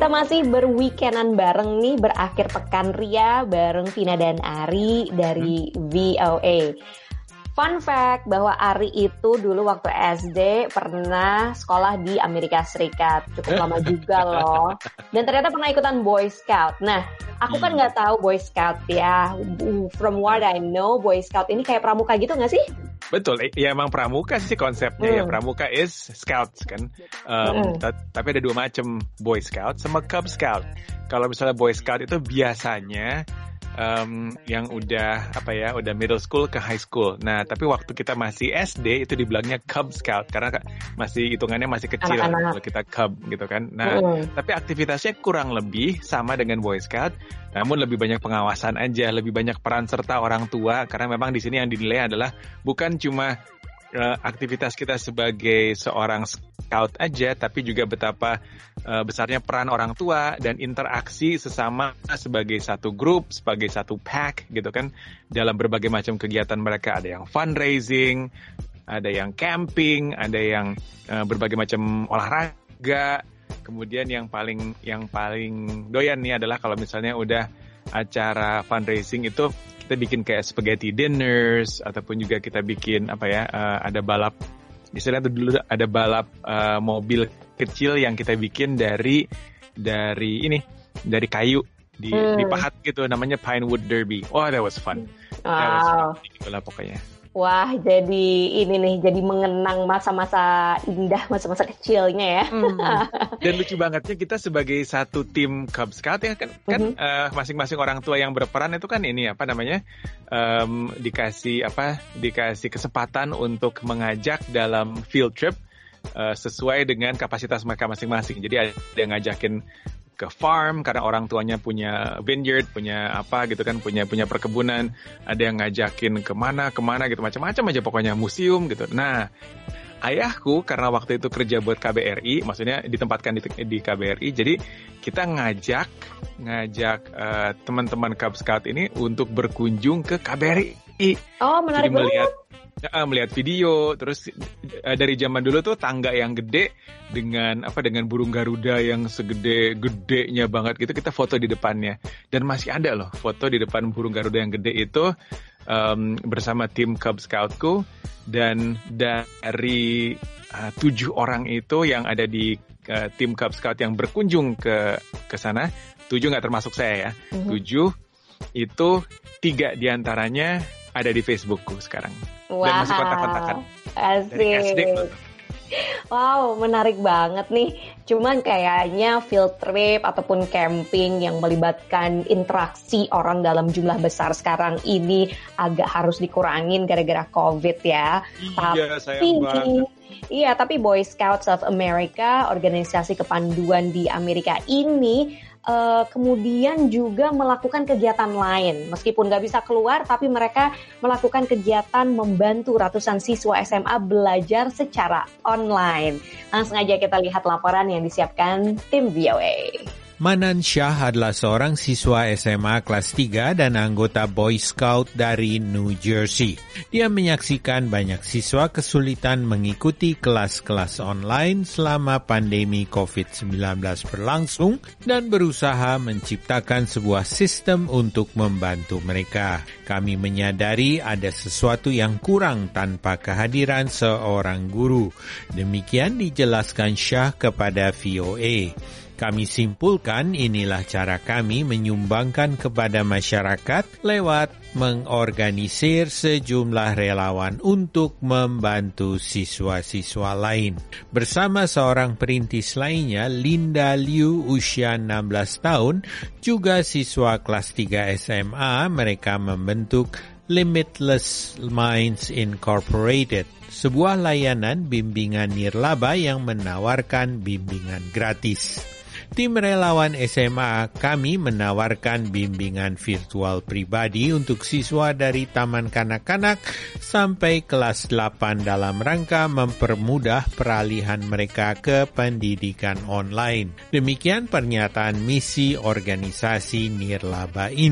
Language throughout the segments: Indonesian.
Kita masih berweekendan bareng nih, berakhir pekan ria bareng Vina dan Ari dari VOA. Fun fact bahwa Ari itu dulu waktu SD pernah sekolah di Amerika Serikat. Cukup lama juga loh. Dan ternyata pernah ikutan Boy Scout. Nah, aku kan nggak tahu Boy Scout ya. From what I know, Boy Scout ini kayak pramuka gitu nggak sih? Betul, ya emang pramuka sih konsepnya ya. Pramuka is Scouts kan. Tapi ada dua macam, Boy Scout sama Cub Scout. Kalau misalnya Boy Scout itu biasanya yang udah middle school ke high school. Nah, tapi waktu kita masih SD itu dibilangnya Cub Scout karena masih hitungannya masih kecil kalau kita Cub gitu kan. Nah, tapi aktivitasnya kurang lebih sama dengan Boy Scout, namun lebih banyak pengawasan aja, lebih banyak peran serta orang tua karena memang di sini yang dinilai adalah bukan cuma aktivitas kita sebagai seorang scout aja, tapi juga betapa besarnya peran orang tua dan interaksi sesama sebagai satu grup, sebagai satu pack gitu kan, dalam berbagai macam kegiatan mereka. Ada yang fundraising, ada yang camping, ada yang berbagai macam olahraga. Kemudian yang paling doyan nih adalah kalau misalnya udah acara fundraising itu kita bikin kayak spaghetti dinners, ataupun juga kita bikin ada balap, istilahnya dulu ada balap mobil kecil yang kita bikin dari kayu dipahat gitu, namanya Pinewood Derby. Oh, that was fun. That was fun. Itulah pokoknya. Wah, jadi ini nih, jadi mengenang masa-masa indah, masa-masa kecilnya ya. Dan lucu bangetnya kita sebagai satu tim Cub Scout ya kan masing-masing orang tua yang berperan itu kan dikasih kesempatan untuk mengajak dalam field trip sesuai dengan kapasitas mereka masing-masing. Jadi ada yang ngajakin ke farm karena orang tuanya punya vineyard, punya punya perkebunan, ada yang ngajakin kemana gitu, macam-macam aja pokoknya, museum gitu. Nah, ayahku karena waktu itu kerja buat KBRI, maksudnya ditempatkan di KBRI, jadi kita ngajak teman-teman Cub Scout ini untuk berkunjung ke KBRI. Oh, menarik banget. Melihat video, terus dari zaman dulu tuh tangga yang gede dengan burung Garuda yang segede-gedenya banget gitu, kita foto di depannya. Dan masih ada loh foto di depan burung Garuda yang gede itu bersama tim Cub Scoutku. Dan dari 7 orang itu yang ada di tim Cub Scout yang berkunjung ke sana, 7 nggak termasuk saya ya, 7 itu 3 diantaranya ada di Facebookku sekarang. Wow. Dan masih kontak-kontakan. Asik. Wow, menarik banget nih. Cuman kayaknya field trip ataupun camping yang melibatkan interaksi orang dalam jumlah besar sekarang ini agak harus dikurangin gara-gara COVID ya. Iya, sayang banget. Iya, tapi Boy Scouts of America, organisasi kepanduan di Amerika ini kemudian juga melakukan kegiatan lain. Meskipun nggak bisa keluar, tapi mereka melakukan kegiatan membantu ratusan siswa SMA belajar secara online. Langsung aja kita lihat laporan yang disiapkan tim VOA. Manan Shah adalah seorang siswa SMA kelas 3 dan anggota Boy Scout dari New Jersey. Dia menyaksikan banyak siswa kesulitan mengikuti kelas-kelas online selama pandemi COVID-19 berlangsung dan berusaha menciptakan sebuah sistem untuk membantu mereka. Kami menyadari ada sesuatu yang kurang tanpa kehadiran seorang guru. Demikian dijelaskan Shah kepada VOA. Kami simpulkan inilah cara kami menyumbangkan kepada masyarakat lewat mengorganisir sejumlah relawan untuk membantu siswa-siswa lain. Bersama seorang perintis lainnya, Linda Liu, usia 16 tahun, juga siswa kelas 3 SMA, mereka membentuk Limitless Minds Incorporated, sebuah layanan bimbingan nirlaba yang menawarkan bimbingan gratis. Tim relawan SMA kami menawarkan bimbingan virtual pribadi untuk siswa dari taman kanak-kanak sampai kelas 8 dalam rangka mempermudah peralihan mereka ke pendidikan online. Demikian pernyataan misi organisasi nirlaba ini.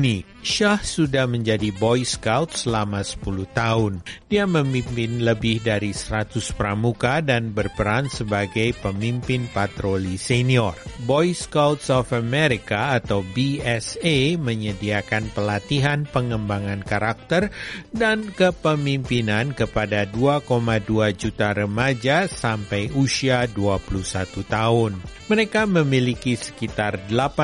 Shah sudah menjadi Boy Scout selama 10 tahun. Dia memimpin lebih dari 100 pramuka dan berperan sebagai pemimpin patroli senior. Boy Scouts of America atau BSA menyediakan pelatihan pengembangan karakter dan kepemimpinan kepada 2,2 juta remaja sampai usia 21 tahun. Mereka memiliki sekitar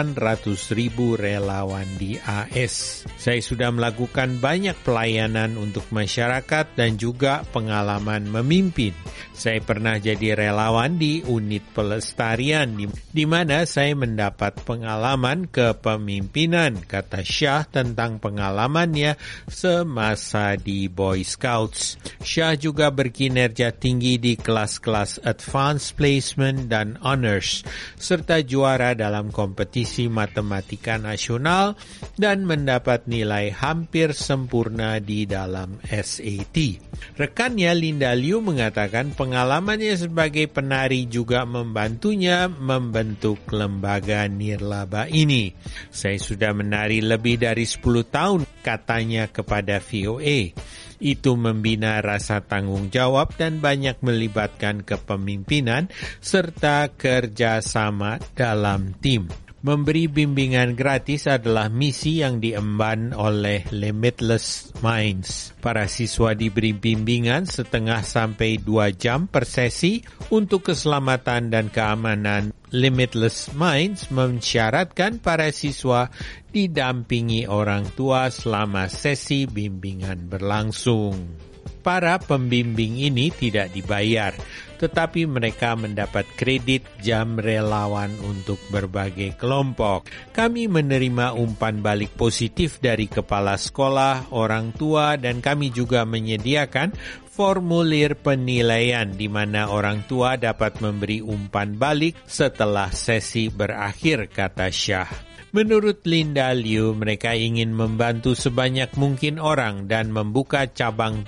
800.000 relawan di AS. Saya sudah melakukan banyak pelayanan untuk masyarakat dan juga pengalaman memimpin. Saya pernah jadi relawan di unit pelestarian di mana saya mendapat pengalaman kepemimpinan, kata Shah tentang pengalamannya semasa di Boy Scouts. Shah juga berkinerja tinggi di kelas-kelas Advanced Placement dan Honors, serta juara dalam kompetisi matematika nasional dan mendapat nilai hampir sempurna di dalam SAT. Rekannya Linda Liu mengatakan pengalamannya sebagai penari juga membantunya membentuk lembaga nirlaba ini. Saya sudah menari lebih dari 10 tahun, katanya kepada VOA. Itu membina rasa tanggung jawab dan banyak melibatkan kepemimpinan serta kerjasama dalam tim. Memberi bimbingan gratis adalah misi yang diemban oleh Limitless Minds. Para siswa diberi bimbingan setengah sampai 2 jam per sesi untuk keselamatan dan keamanan. Limitless Minds mensyaratkan para siswa didampingi orang tua selama sesi bimbingan berlangsung. Para pembimbing ini tidak dibayar, tetapi mereka mendapat kredit jam relawan untuk berbagai kelompok. Kami menerima umpan balik positif dari kepala sekolah, orang tua, dan kami juga menyediakan formulir penilaian di mana orang tua dapat memberi umpan balik setelah sesi berakhir, kata Shah. Menurut Linda Liu, mereka ingin membantu sebanyak mungkin orang dan membuka cabang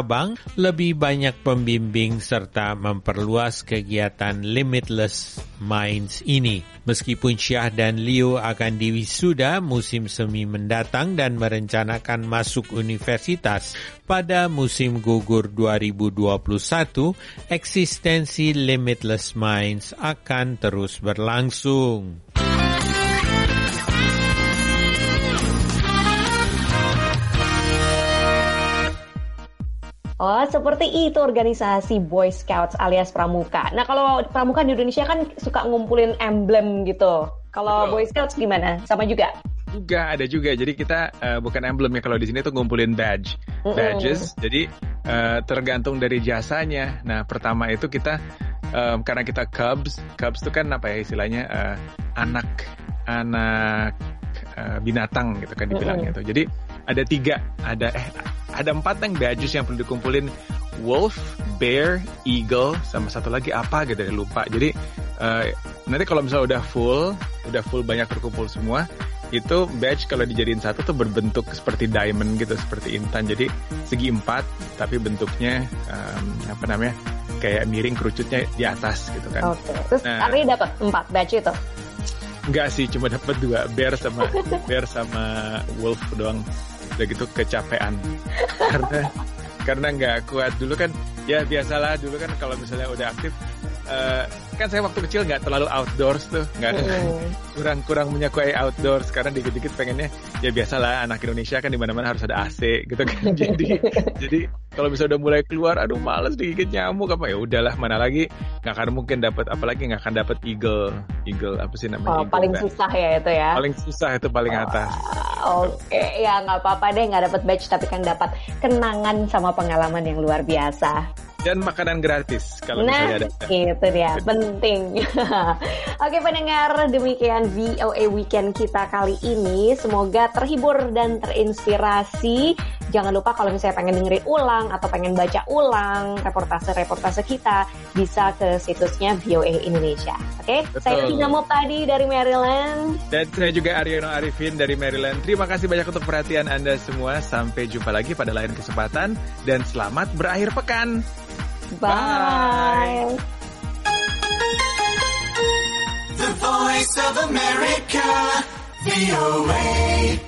lebih banyak pembimbing serta memperluas kegiatan Limitless Minds ini. Meskipun Shah dan Liu akan diwisuda musim semi mendatang dan merencanakan masuk universitas pada musim gugur 2021, eksistensi Limitless Minds akan terus berlangsung. Oh, seperti itu organisasi Boy Scouts alias Pramuka. Nah, kalau Pramuka di Indonesia kan suka ngumpulin emblem gitu. Kalau Boy Scouts gimana? Sama juga? Ada juga. Jadi kita bukan emblem ya, kalau di sini tuh ngumpulin badges. Jadi tergantung dari jasanya. Nah, pertama itu kita karena kita Cubs itu kan apa ya istilahnya anak binatang gitu kan dibilangnya tuh. Jadi ada 4 yang badges yang perlu dikumpulin: wolf, bear, eagle, sama satu lagi apa gitu lupa. Jadi nanti kalau misalnya udah full banyak terkumpul semua, itu badge kalau dijadiin satu tuh berbentuk seperti diamond gitu, seperti intan. Jadi segi 4 tapi bentuknya kayak miring, kerucutnya di atas gitu kan. Oke. Terus Ari dapat 4 badge itu? Enggak sih, cuma dapat 2, bear sama wolf doang. Udah gitu kecapean karena nggak kuat. Dulu kan ya biasalah, dulu kan kalau misalnya udah aktif kan saya waktu kecil nggak terlalu outdoors tuh, kurang menyukai outdoors karena dikit-dikit pengennya ya biasalah, anak Indonesia kan di mana-mana harus ada AC gitu kan. jadi kalau misalnya udah mulai keluar, aduh males digigit nyamuk apa, ya udahlah, mana lagi nggak akan mungkin dapat, apalagi nggak akan dapat eagle apa sih namanya? Paling susah ya itu ya. Paling susah itu paling atas. Oke, ya nggak apa-apa deh nggak dapat badge, tapi kan dapat kenangan sama pengalaman yang luar biasa. Dan makanan gratis kalau misalnya ada. Itu dia, penting. Oke pendengar, demikian VOA Weekend kita kali ini. Semoga terhibur dan terinspirasi. Jangan lupa kalau misalnya pengen dengerin ulang atau pengen baca ulang reportase kita, bisa ke situsnya VOA Indonesia. Oke, saya Tina Moptadi dari Maryland. Dan saya juga Aryono Arifin dari Maryland. Terima kasih banyak untuk perhatian Anda semua. Sampai jumpa lagi pada lain kesempatan. Dan selamat berakhir pekan. Bye. The Voice of America, VOA.